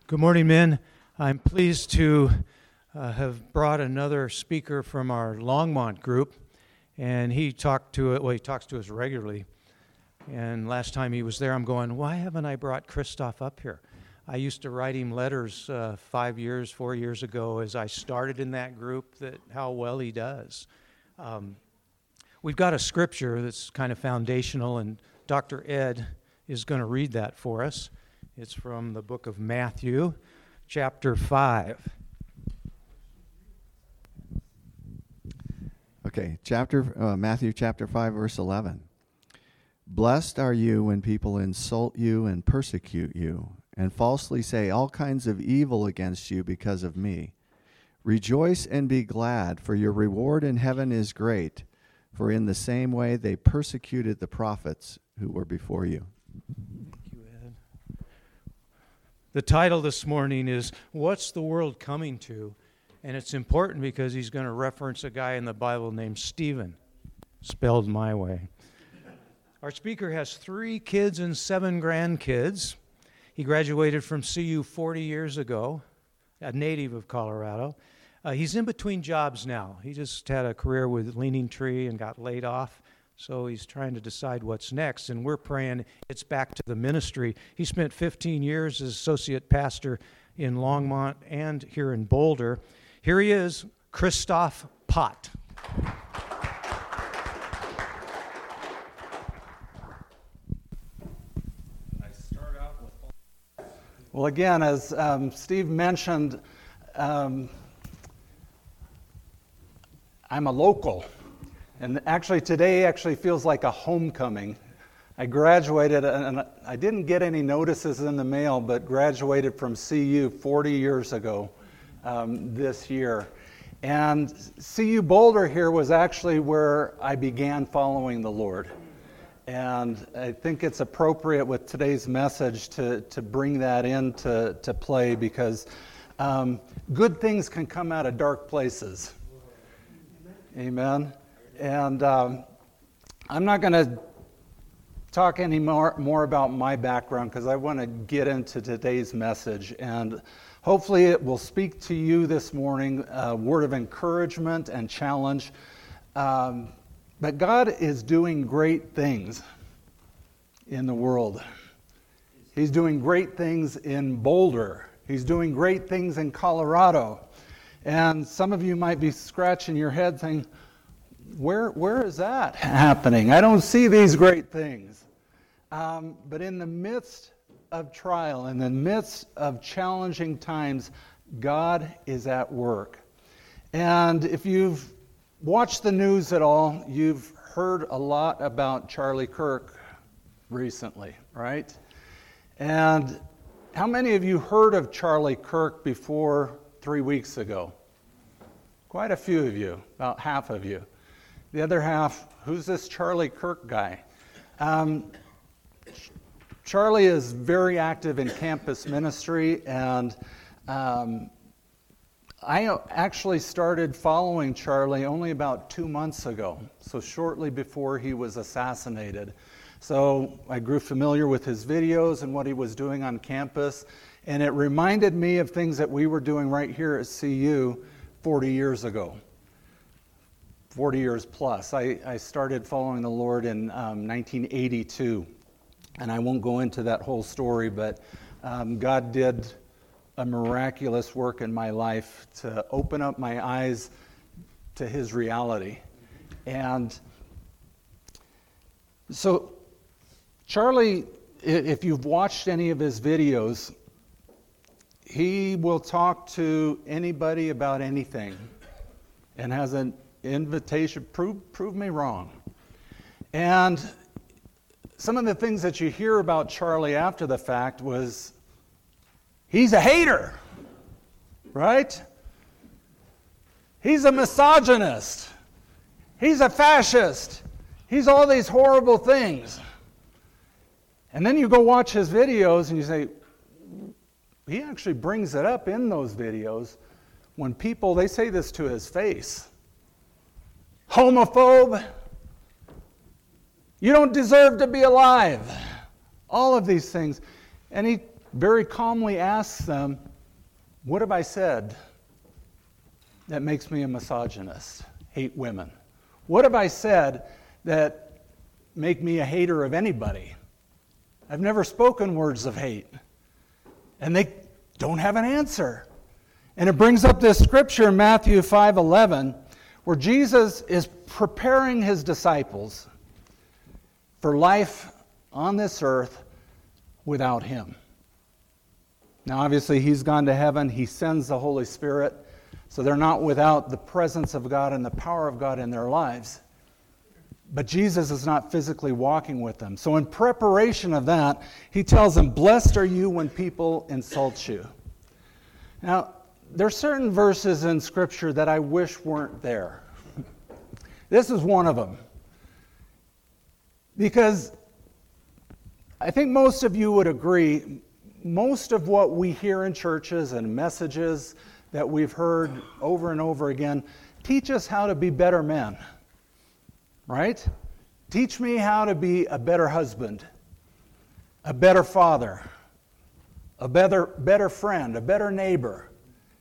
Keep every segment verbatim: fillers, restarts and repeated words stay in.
Good morning, men. I'm pleased to uh, have brought another speaker from our Longmont group, and he talked to it. Well, he talks to us regularly. And last time he was there, I'm going, why haven't I brought Christoph up here? I used to write him letters uh, five years, four years ago, as I started in that group. That how well he does. Um, we've got a scripture that's kind of foundational, and Doctor Ed is going to read that for us. It's from the book of Matthew, chapter five. Okay, chapter uh, Matthew chapter five, verse eleven. Blessed are you when people insult you and persecute you, and falsely say all kinds of evil against you because of me. Rejoice and be glad, for your reward in heaven is great, for in the same way they persecuted the prophets who were before you. The title this morning is, What's the World Coming to? And it's important because he's going to reference a guy in the Bible named Stephen, spelled my way. Our speaker has three kids and seven grandkids. He graduated from C U forty years ago, a native of Colorado. Uh, he's in between jobs now. He just had a career with Leaning Tree and got laid off. So he's trying to decide what's next, and we're praying it's back to the ministry. He spent fifteen years as associate pastor in Longmont and here in Boulder. Here he is, Christoph Pott. I start out with. Well, again, as um, Steve mentioned, um, I'm a local. And actually today actually feels like a homecoming. I graduated, and I didn't get any notices in the mail, but graduated from C U forty years ago um, this year. And C U Boulder here was actually where I began following the Lord. And I think it's appropriate with today's message to, to bring that into to play because um, good things can come out of dark places. Amen. And um, I'm not going to talk any more, more about my background because I want to get into today's message. And hopefully it will speak to you this morning, a word of encouragement and challenge. Um, but God is doing great things in the world. He's doing great things in Boulder. He's doing great things in Colorado. And some of you might be scratching your head saying, Where where is that happening? I don't see these great things. Um, but in the midst of trial, in the midst of challenging times, God is at work. And if you've watched the news at all, you've heard a lot about Charlie Kirk recently, right? And how many of you heard of Charlie Kirk before three weeks ago? Quite a few of you, about half of you. The other half, who's this Charlie Kirk guy? Um, Charlie is very active in campus ministry, and um, I actually started following Charlie only about two months ago, so shortly before he was assassinated. So I grew familiar with his videos and what he was doing on campus, and it reminded me of things that we were doing right here at C U forty years ago. forty years plus. I, I started following the Lord in um, nineteen eighty-two, and I won't go into that whole story, but um, God did a miraculous work in my life to open up my eyes to His reality. And so Charlie, if you've watched any of his videos, he will talk to anybody about anything and has an invitation, prove, prove me wrong. And some of the things that you hear about Charlie after the fact was, he's a hater, right? He's a misogynist. He's a fascist. He's all these horrible things. And then you go watch his videos and you say, he actually brings it up in those videos when people, they say this to his face. Homophobe, you don't deserve to be alive. All of these things. And he very calmly asks them, what have I said that makes me a misogynist, hate women? What have I said that make me a hater of anybody? I've never spoken words of hate. And they don't have an answer. And it brings up this scripture in Matthew five eleven, where Jesus is preparing his disciples for life on this earth without him. Now, obviously, he's gone to heaven. He sends the Holy Spirit. So they're not without the presence of God and the power of God in their lives. But Jesus is not physically walking with them. So in preparation of that, he tells them, blessed are you when people insult you. Now, there are certain verses in Scripture that I wish weren't there. This is one of them. Because I think most of you would agree, most of what we hear in churches and messages that we've heard over and over again teach us how to be better men. Right? Teach me how to be a better husband, a better father, a better, better friend, a better neighbor.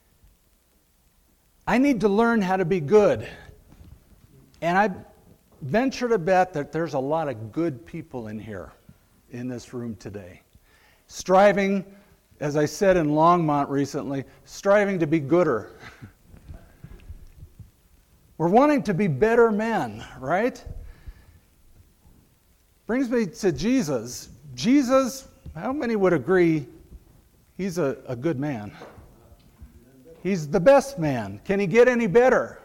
I need to learn how to be good. And I venture to bet that there's a lot of good people in here, in this room today. Striving, as I said in Longmont recently, striving to be gooder. We're wanting to be better men, right? Brings me to Jesus. Jesus, how many would agree he's a, a good man? He's the best man. Can he get any better?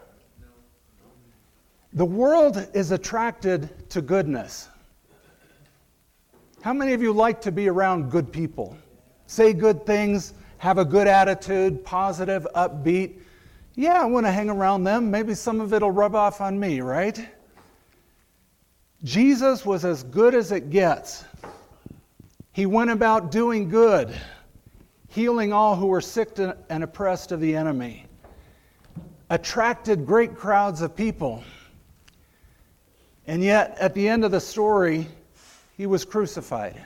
The world is attracted to goodness. How many of you like to be around good people? Say good things, have a good attitude, positive, upbeat. Yeah, I want to hang around them. Maybe some of it will rub off on me, right? Jesus was as good as it gets. He went about doing good, healing all who were sick and oppressed of the enemy, attracted great crowds of people. And yet, at the end of the story, he was crucified.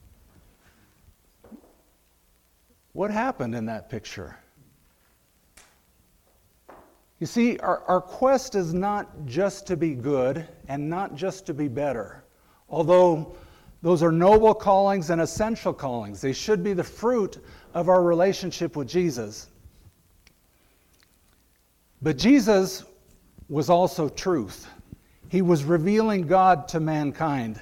What happened in that picture? You see, our, our quest is not just to be good and not just to be better. Although those are noble callings and essential callings. They should be the fruit of our relationship with Jesus. But Jesus was also truth. He was revealing God to mankind.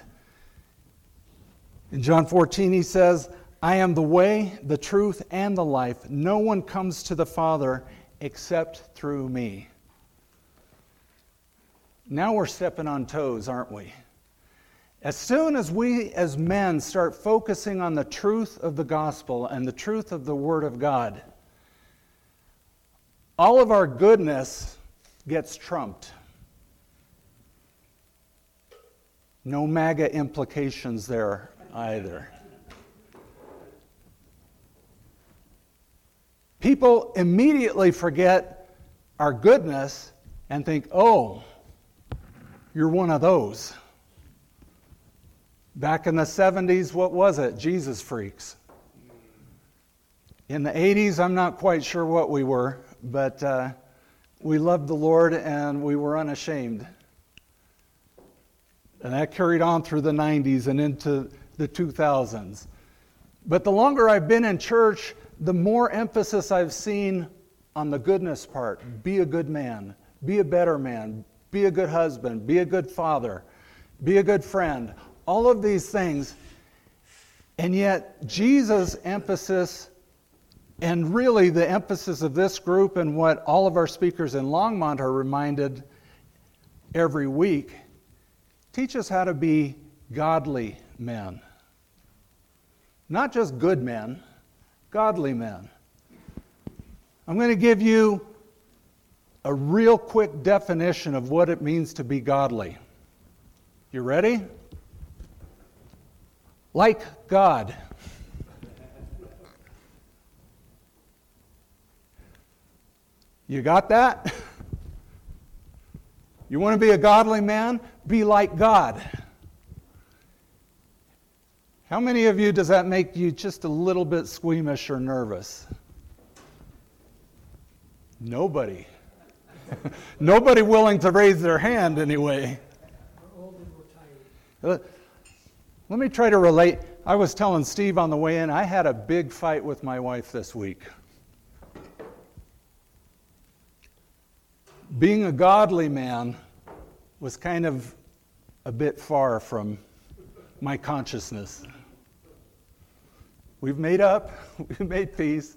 In John fourteen, he says, I am the way, the truth, and the life. No one comes to the Father except through me. Now we're stepping on toes, aren't we? As soon as we as men start focusing on the truth of the gospel and the truth of the Word of God, all of our goodness gets trumped. No MAGA implications there either. People immediately forget our goodness and think, oh, you're one of those. Back in the seventies, what was it? Jesus freaks. In the eighties, I'm not quite sure what we were, but uh, we loved the Lord and we were unashamed. And that carried on through the nineties and into the two thousands. But the longer I've been in church, the more emphasis I've seen on the goodness part. Be a good man. Be a better man. Be a good husband. Be a good father. Be a good friend. All of these things. And yet, Jesus' emphasis, and really the emphasis of this group and what all of our speakers in Longmont are reminded every week, teach us how to be godly men. Not just good men, godly men. I'm going to give you a real quick definition of what it means to be godly. You ready? Like God. You got that? You want to be a godly man? Be like God. How many of you does that make you just a little bit squeamish or nervous? Nobody. Nobody willing to raise their hand anyway. Let me try to relate. I was telling Steve on the way in, I had a big fight with my wife this week. Being a godly man was kind of a bit far from my consciousness. We've made up, we've made peace.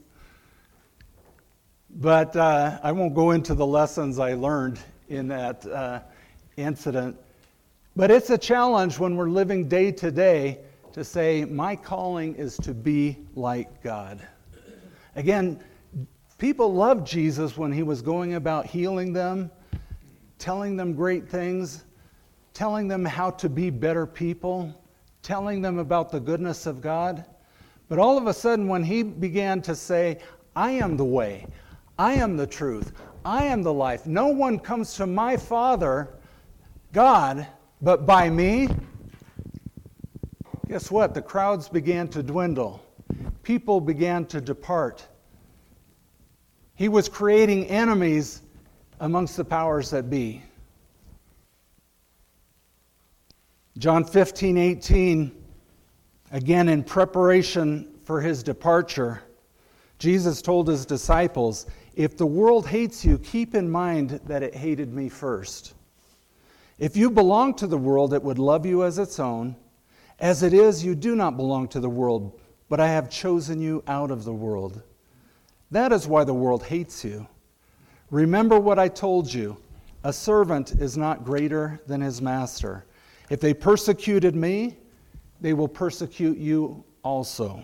But uh, I won't go into the lessons I learned in that uh, incident. But it's a challenge when we're living day to day to say, my calling is to be like God. Again, people loved Jesus when he was going about healing them, telling them great things, telling them how to be better people, telling them about the goodness of God. But all of a sudden, when he began to say, I am the way, I am the truth, I am the life, no one comes to my Father, God, but by me, guess what? The crowds began to dwindle. People began to depart. He was creating enemies amongst the powers that be. John fifteen eighteen, again in preparation for his departure, Jesus told his disciples, if the world hates you, keep in mind that it hated me first. If you belong to the world, it would love you as its own. As it is, you do not belong to the world, but I have chosen you out of the world. That is why the world hates you. Remember what I told you. A servant is not greater than his master. If they persecuted me, they will persecute you also.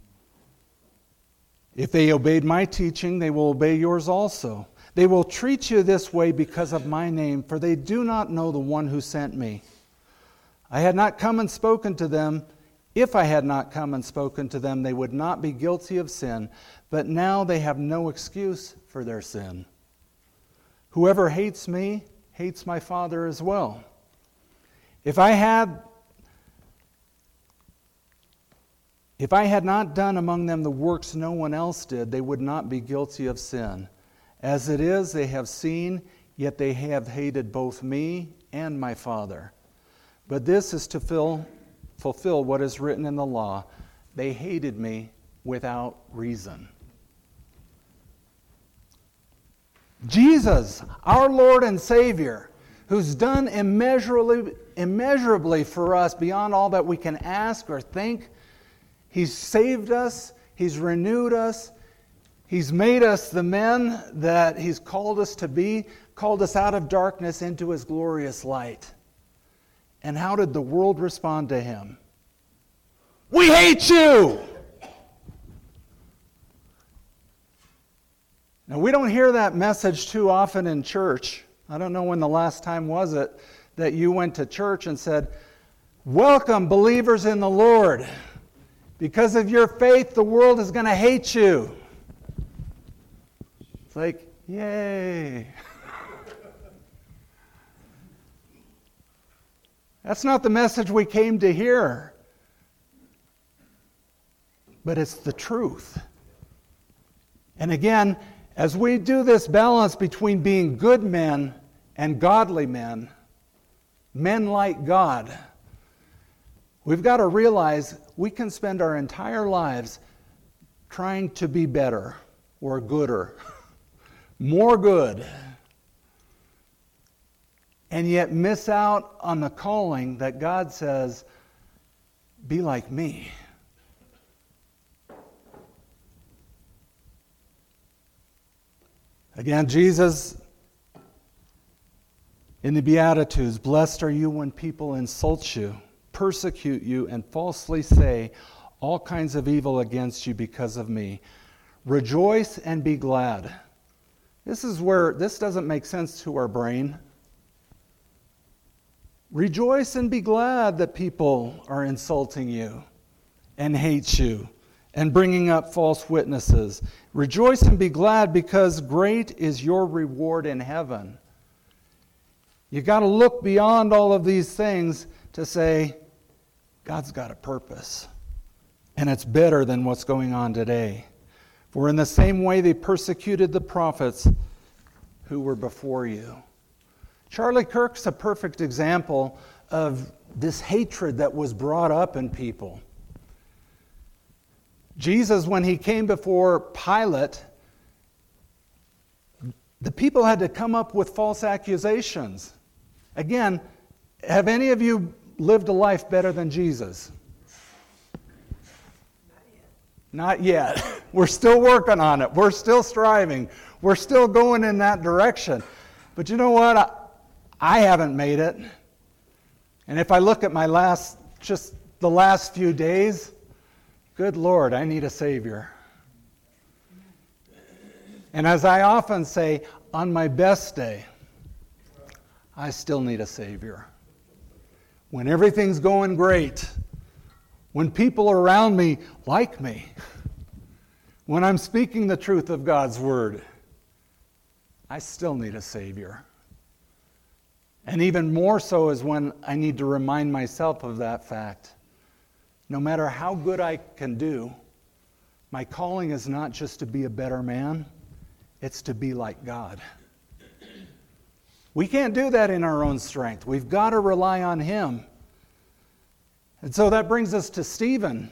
If they obeyed my teaching, they will obey yours also. They will treat you this way because of my name, for they do not know the one who sent me. I had not come and spoken to them. If I had not come and spoken to them, they would not be guilty of sin. But now they have no excuse for their sin. Whoever hates me hates my Father as well. If I had If I had not done among them the works no one else did, they would not be guilty of sin. As it is, they have seen, yet they have hated both me and my Father. But this is to fill, fulfill what is written in the law. They hated me without reason. Jesus, our Lord and Savior, who's done immeasurably, immeasurably for us beyond all that we can ask or think. He's saved us. He's renewed us. He's made us the men that He's called us to be, called us out of darkness into His glorious light. And how did the world respond to Him? We hate you! Now, we don't hear that message too often in church. I don't know when the last time was it that you went to church and said, welcome, believers in the Lord. Because of your faith, the world is going to hate you. It's like, yay. That's not the message we came to hear. But it's the truth. And again, as we do this balance between being good men and godly men, men like God, we've got to realize we can spend our entire lives trying to be better or gooder, more good, and yet miss out on the calling that God says, be like me. Again, Jesus, in the Beatitudes, blessed are you when people insult you, persecute you, and falsely say all kinds of evil against you because of me. Rejoice and be glad. This is where this doesn't make sense to our brain. Rejoice and be glad that people are insulting you and hate you and bringing up false witnesses. Rejoice and be glad because great is your reward in heaven. You got to look beyond all of these things to say, God's got a purpose. And it's better than what's going on today. For in the same way they persecuted the prophets who were before you. Charlie Kirk's a perfect example of this hatred that was brought up in people. Jesus, when he came before Pilate, the people had to come up with false accusations. Again, have any of you lived a life better than Jesus? Not yet. Not yet. We're still working on it. We're still striving. We're still going in that direction. But you know what? I, I haven't made it. And if I look at my last, just the last few days, good Lord, I need a Savior. And as I often say, on my best day, I still need a Savior. When everything's going great, when people around me like me, when I'm speaking the truth of God's Word, I still need a Savior. And even more so is when I need to remind myself of that fact. No matter how good I can do, my calling is not just to be a better man, it's to be like God. We can't do that in our own strength. We've got to rely on Him. And so that brings us to Stephen.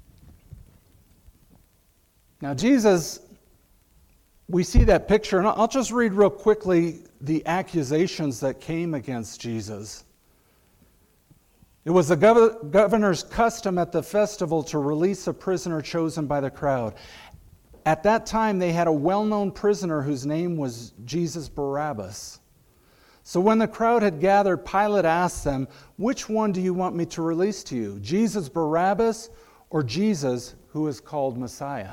Now, Jesus, we see that picture, and I'll just read real quickly the accusations that came against Jesus. It was the gov- governor's custom at the festival to release a prisoner chosen by the crowd. At that time, they had a well-known prisoner whose name was Jesus Barabbas. So when the crowd had gathered, Pilate asked them, "Which one do you want me to release to you, Jesus Barabbas or Jesus who is called Messiah?"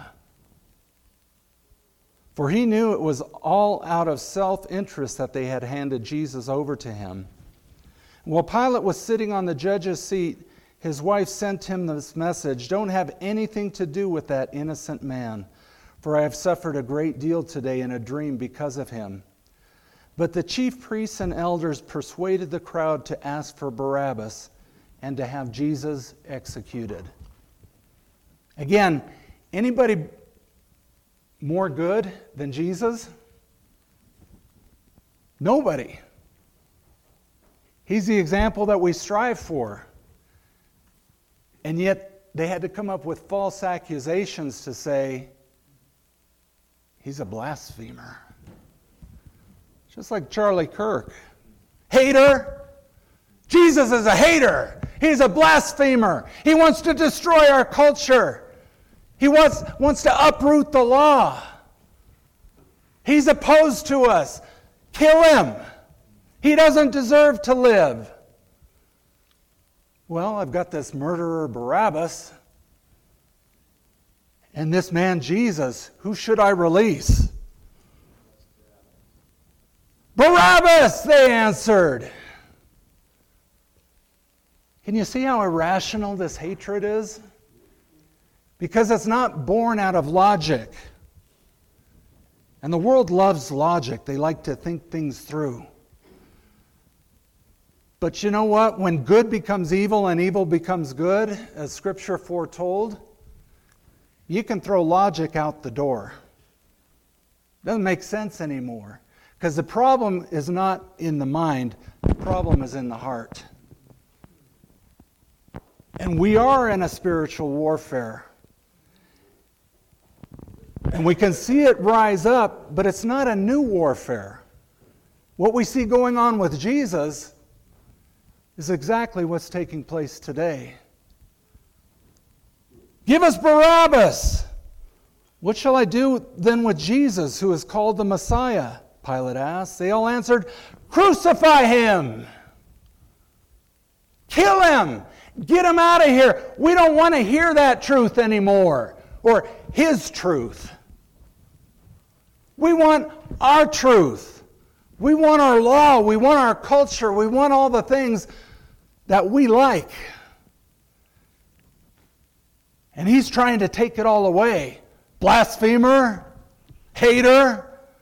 For he knew it was all out of self-interest that they had handed Jesus over to him. While Pilate was sitting on the judge's seat, his wife sent him this message, "Don't have anything to do with that innocent man, for I have suffered a great deal today in a dream because of him." But the chief priests and elders persuaded the crowd to ask for Barabbas and to have Jesus executed. Again, anybody more good than Jesus? Nobody. He's the example that we strive for. And yet they had to come up with false accusations to say, he's a blasphemer. Just like Charlie Kirk. Hater. Jesus is a hater. He's a blasphemer. He wants to destroy our culture. He wants, wants to uproot the law. He's opposed to us. Kill him. He doesn't deserve to live. Well, I've got this murderer Barabbas. And this man Jesus, who should I release? Barabbas, they answered. Can you see how irrational this hatred is? Because it's not born out of logic. And the world loves logic. They like to think things through. But you know what? When good becomes evil and evil becomes good, as Scripture foretold, you can throw logic out the door. It doesn't make sense anymore. Because the problem is not in the mind, the problem is in the heart. And we are in a spiritual warfare. And we can see it rise up, but it's not a new warfare. What we see going on with Jesus is exactly what's taking place today. Give us Barabbas! What shall I do then with Jesus, who is called the Messiah? Pilate asked. They all answered, "Crucify him! Kill him! Get him out of here! We don't want to hear that truth anymore, or his truth. We want our truth. We want our law. We want our culture. We want all the things that we like." And he's trying to take it all away. Blasphemer, hater.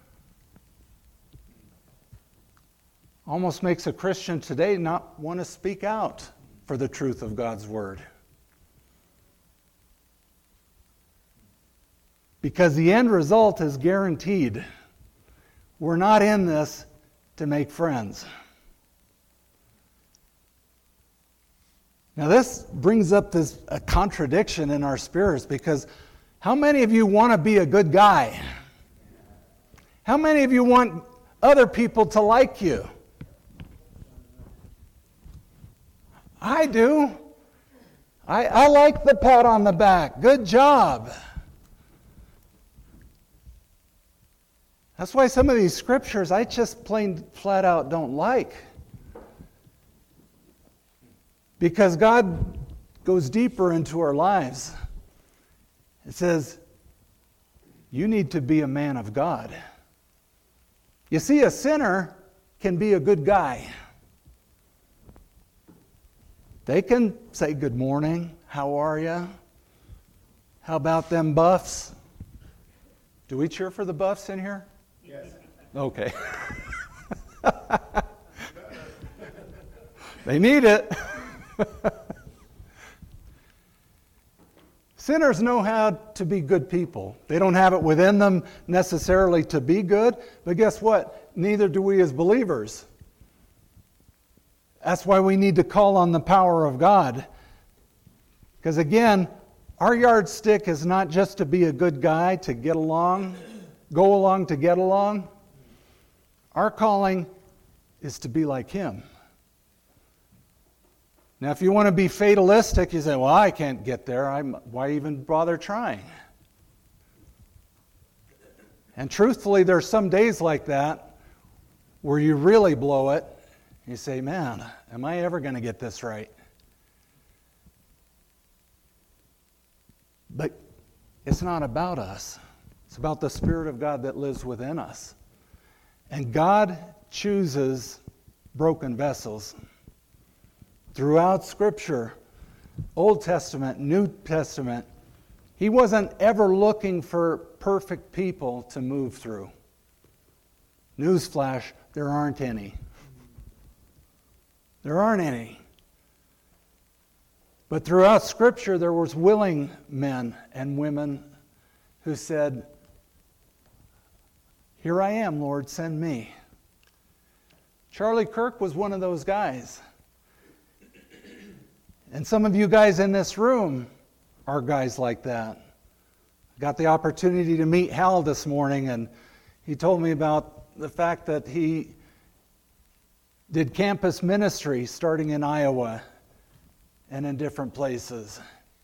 Almost makes a Christian today not want to speak out for the truth of God's Word. Because the end result is guaranteed. We're not in this to make friends. Now this brings up this a contradiction in our spirits, because how many of you want to be a good guy? How many of you want other people to like you? I do. I, I like the pat on the back. Good job. That's why some of these scriptures I just plain flat out don't like. Because God goes deeper into our lives. It says, you need to be a man of God. You see, a sinner can be a good guy. They can say good morning, how are you? How about them Buffs? Do we cheer for the Buffs in here? Yes. Okay. They need it. Sinners know how to be good people. They don't have it within them necessarily to be good, but guess what? Neither do we as believers. That's why we need to call on the power of God. Because again, our yardstick is not just to be a good guy, to get along, go along to get along. Our calling is to be like Him. Now, if you want to be fatalistic, you say, well, I can't get there. I'm, why even bother trying? And truthfully, there's some days like that where you really blow it. You say, man, am I ever going to get this right? But it's not about us. It's about the Spirit of God that lives within us. And God chooses broken vessels. Throughout Scripture, Old Testament, New Testament, He wasn't ever looking for perfect people to move through. Newsflash, there aren't any. There aren't any. But throughout Scripture, there was willing men and women who said, here I am, Lord, send me. Charlie Kirk was one of those guys. And some of you guys in this room are guys like that. I got the opportunity to meet Hal this morning, and he told me about the fact that he did campus ministry starting in Iowa and in different places.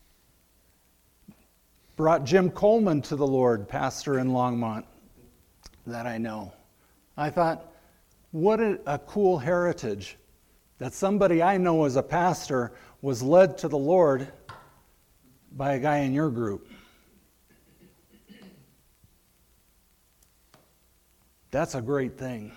Brought Jim Coleman to the Lord, pastor in Longmont, that I know. I thought, what a, a cool heritage that somebody I know as a pastor was led to the Lord by a guy in your group. That's a great thing.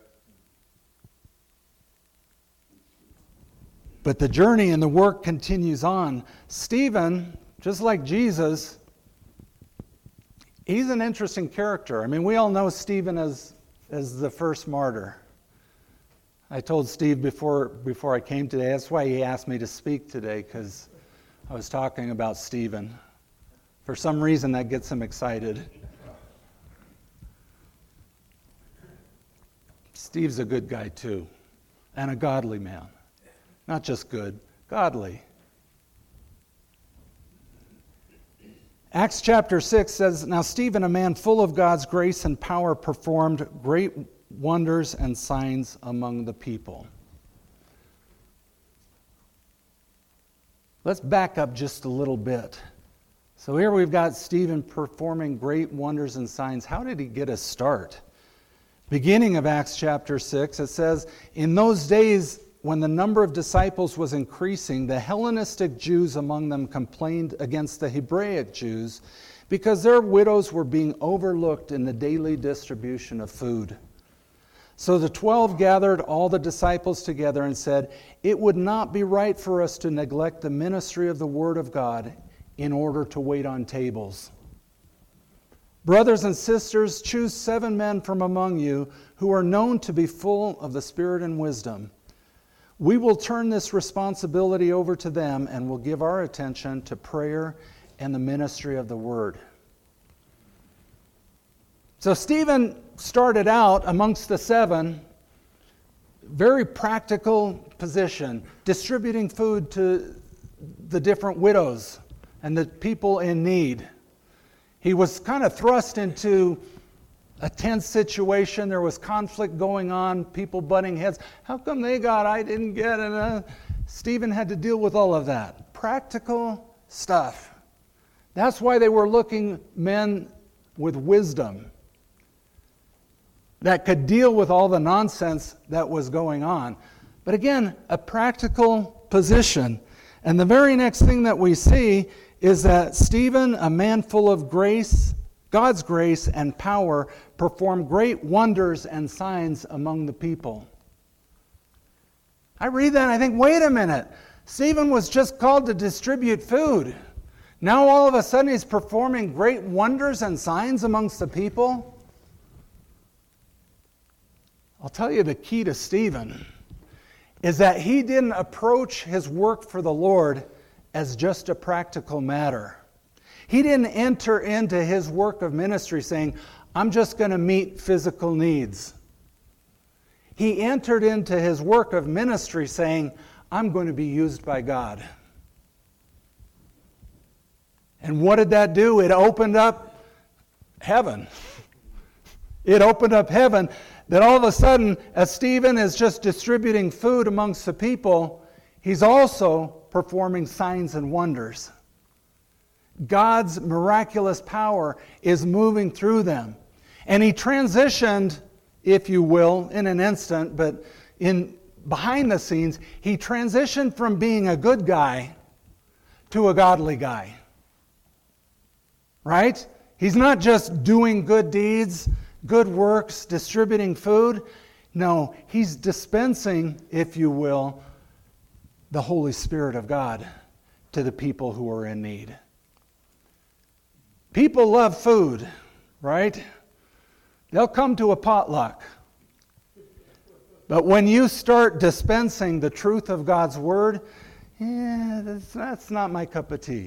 But the journey and the work continues on. Stephen, just like Jesus, he's an interesting character. I mean, we all know Stephen as, as the first martyr. I told Steve before before I came today, that's why he asked me to speak today, because I was talking about Stephen. For some reason, that gets him excited. Steve's a good guy too, and a godly man. Not just good, godly. Acts chapter six says, now Stephen, a man full of God's grace and power, performed great wonders and signs among the people. Let's back up just a little bit. So here we've got Stephen performing great wonders and signs. How did he get a start? Beginning of Acts chapter six, it says, in those days when the number of disciples was increasing, the Hellenistic Jews among them complained against the Hebraic Jews because their widows were being overlooked in the daily distribution of food. So the twelve gathered all the disciples together and said, it would not be right for us to neglect the ministry of the Word of God in order to wait on tables. Brothers and sisters, choose seven men from among you who are known to be full of the Spirit and wisdom. We will turn this responsibility over to them and will give our attention to prayer and the ministry of the Word. So Stephen started out amongst the seven, very practical position, distributing food to the different widows and the people in need. He was kind of thrust into a tense situation. There was conflict going on, people butting heads. How come they got, I didn't get it? Uh, Stephen had to deal with all of that. Practical stuff. That's why they were looking men with wisdom that could deal with all the nonsense that was going on. But again, a practical position. And the very next thing that we see is that Stephen, a man full of grace, God's grace and power, performed great wonders and signs among the people. I read that and I think, wait a minute. Stephen was just called to distribute food. Now all of a sudden he's performing great wonders and signs amongst the people. I'll tell you the key to Stephen is that he didn't approach his work for the Lord as just a practical matter. He didn't enter into his work of ministry saying, I'm just going to meet physical needs. He entered into his work of ministry saying, I'm going to be used by God. And what did that do? It opened up heaven. It opened up heaven that all of a sudden, as Stephen is just distributing food amongst the people, he's also performing signs and wonders. God's miraculous power is moving through them. And he transitioned, if you will, in an instant, but in behind the scenes, he transitioned from being a good guy to a godly guy. Right? He's not just doing good deeds, good works, distributing food. No, he's dispensing, if you will, the Holy Spirit of God to the people who are in need. People love food, right? They'll come to a potluck. But when you start dispensing the truth of God's Word, yeah, that's, that's not my cup of tea.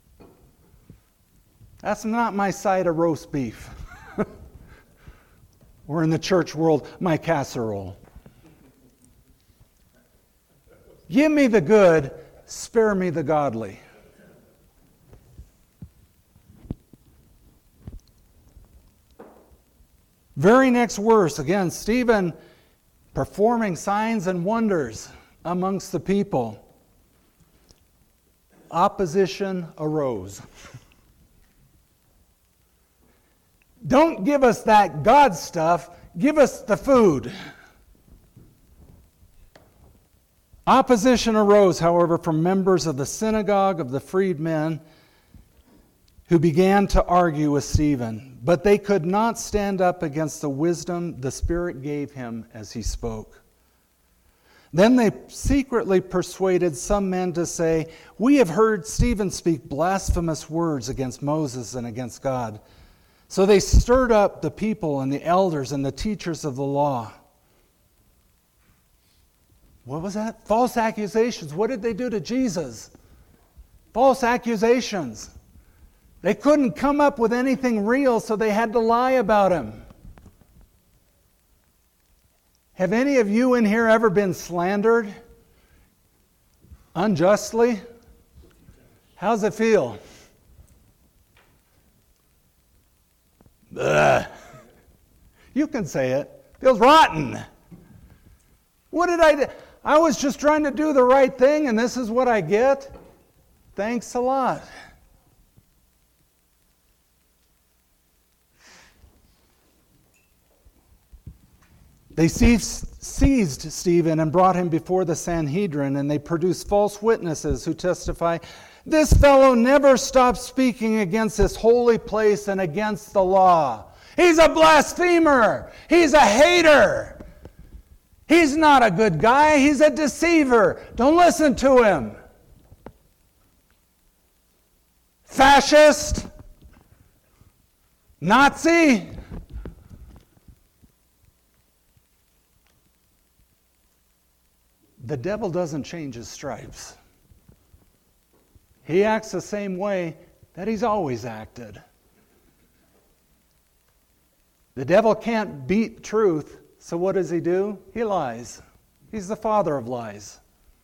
That's not my side of roast beef. Or in the church world, my casserole. Give me the good, spare me the godly. Very next verse, again, Stephen performing signs and wonders amongst the people. Opposition arose. Don't give us that God stuff, give us the food. Opposition arose, however, from members of the synagogue of the freedmen who began to argue with Stephen, but they could not stand up against the wisdom the Spirit gave him as he spoke. Then they secretly persuaded some men to say, "We have heard Stephen speak blasphemous words against Moses and against God." So they stirred up the people and the elders and the teachers of the law. What was that? False accusations. What did they do to Jesus? False accusations. They couldn't come up with anything real, so they had to lie about him. Have any of you in here ever been slandered unjustly? How's it feel? Ugh. You can say it. Feels rotten. What did I do? I was just trying to do the right thing, and this is what I get? Thanks a lot. They seized, seized Stephen and brought him before the Sanhedrin, and they produced false witnesses who testify, "This fellow never stops speaking against this holy place and against the law. He's a blasphemer. He's a hater. He's not a good guy. He's a deceiver. Don't listen to him. Fascist. Nazi." The devil doesn't change his stripes. He acts the same way that he's always acted. The devil can't beat truth, so what does he do? He lies. He's the father of lies.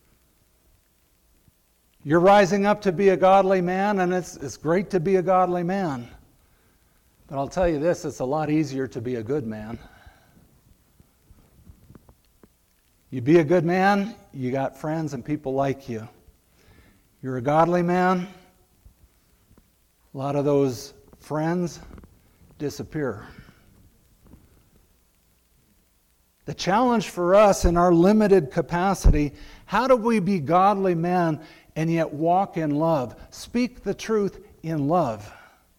You're rising up to be a godly man, and it's, it's great to be a godly man. But I'll tell you this, it's a lot easier to be a good man. You be a good man, you got friends and people like you. You're a godly man, a lot of those friends disappear. The challenge for us in our limited capacity, how do we be godly men and yet walk in love? Speak the truth in love.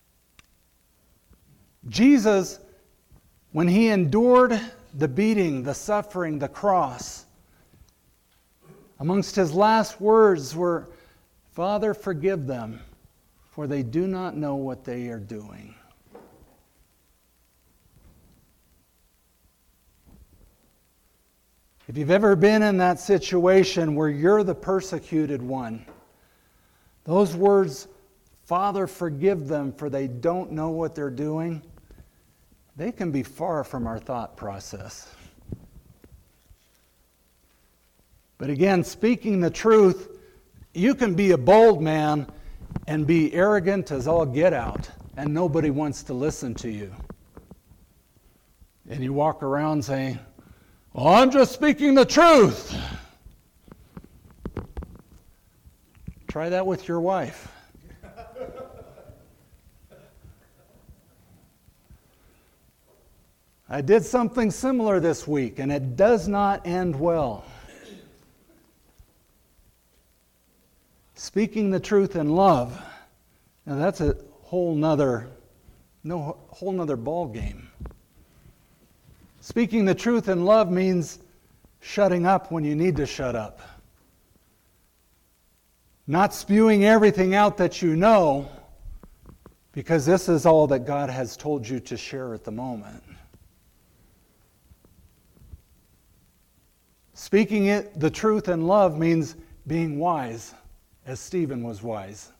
Jesus, when he endured the beating, the suffering, the cross, amongst his last words were, "Father, forgive them, for they do not know what they are doing." If you've ever been in that situation where you're the persecuted one, those words, "Father, forgive them, for they don't know what they're doing," they can be far from our thought process. But again, speaking the truth, you can be a bold man and be arrogant as all get out, and nobody wants to listen to you. And you walk around saying, "Oh, I'm just speaking the truth." Try that with your wife. I did something similar this week, and it does not end well. Speaking the truth in love, now that's a whole nother, no whole nother ball game. Speaking the truth in love means shutting up when you need to shut up. Not spewing everything out that you know, because this is all that God has told you to share at the moment. Speaking it, the truth in love means being wise, as Stephen was wise.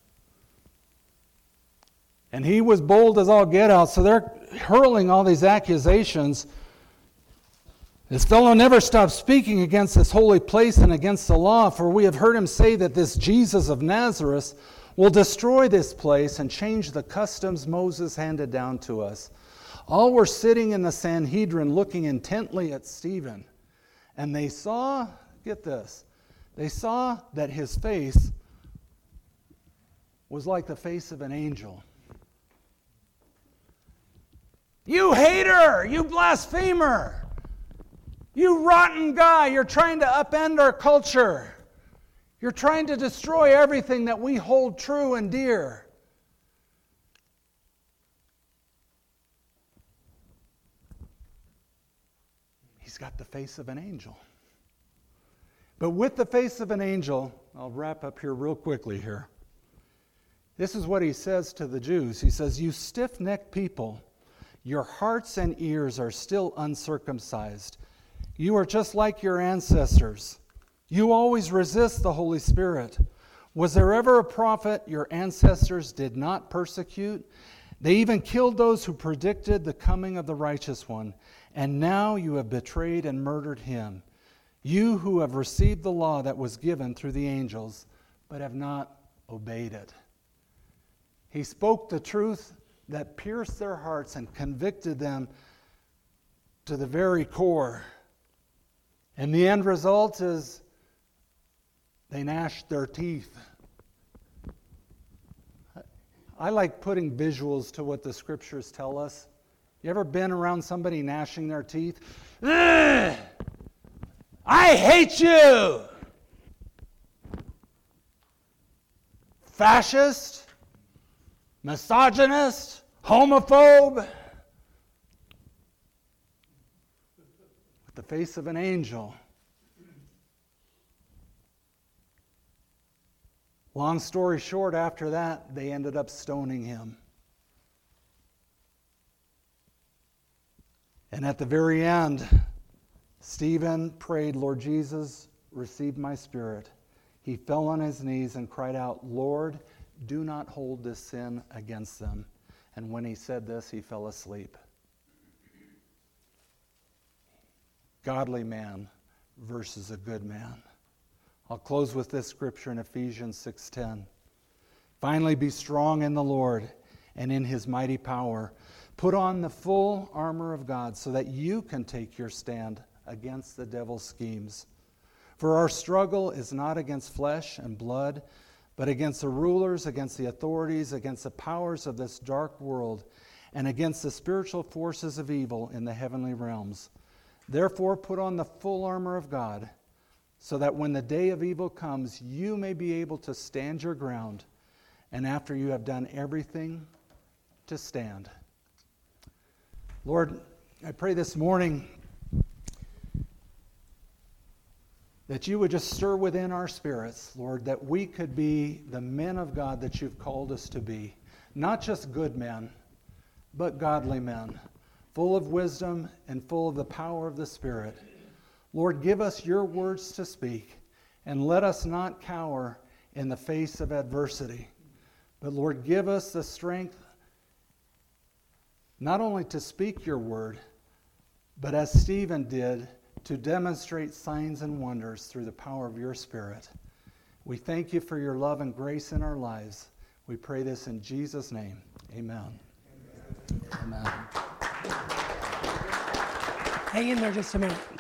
And he was bold as all get out, so they're hurling all these accusations. This fellow never stopped speaking against this holy place and against the law, for we have heard him say that this Jesus of Nazareth will destroy this place and change the customs Moses handed down to us. All were sitting in the Sanhedrin looking intently at Stephen. And they saw, get this, they saw that his face was like the face of an angel. "You hater! You blasphemer! You rotten guy! You're trying to upend our culture. You're trying to destroy everything that we hold true and dear." He's got the face of an angel. But with the face of an angel, I'll wrap up here real quickly here. This is what he says to the Jews. He says, "You stiff-necked people, your hearts and ears are still uncircumcised. You are just like your ancestors. You always resist the Holy Spirit. Was there ever a prophet your ancestors did not persecute? They even killed those who predicted the coming of the righteous one. And now you have betrayed and murdered him. You who have received the law that was given through the angels, but have not obeyed it." He spoke the truth that pierced their hearts and convicted them to the very core. And the end result is they gnashed their teeth. I like putting visuals to what the scriptures tell us. You ever been around somebody gnashing their teeth? Ugh! I hate you! Fascist, misogynist, homophobe. With the face of an angel. Long story short, after that, they ended up stoning him. And at the very end, Stephen prayed, "Lord Jesus, receive my spirit." He fell on his knees and cried out, "Lord, do not hold this sin against them." And when he said this, he fell asleep. godly man versus a good man. I'll close with this scripture in Ephesians six ten. Finally, be strong in the Lord and in his mighty power. Put on the full armor of God so that you can take your stand against the devil's schemes. For our struggle is not against flesh and blood, but against the rulers, against the authorities, against the powers of this dark world, and against the spiritual forces of evil in the heavenly realms. Therefore, put on the full armor of God, so that when the day of evil comes, you may be able to stand your ground, and after you have done everything, to stand. Lord, I pray this morning that you would just stir within our spirits, Lord, that we could be the men of God that you've called us to be. Not just good men, but godly men, full of wisdom and full of the power of the Spirit. Lord, give us your words to speak, and let us not cower in the face of adversity. But Lord, give us the strength not only to speak your word, but as Stephen did, to demonstrate signs and wonders through the power of your Spirit. We thank you for your love and grace in our lives. We pray this in Jesus' name. Amen. Amen. Hang in there just a minute.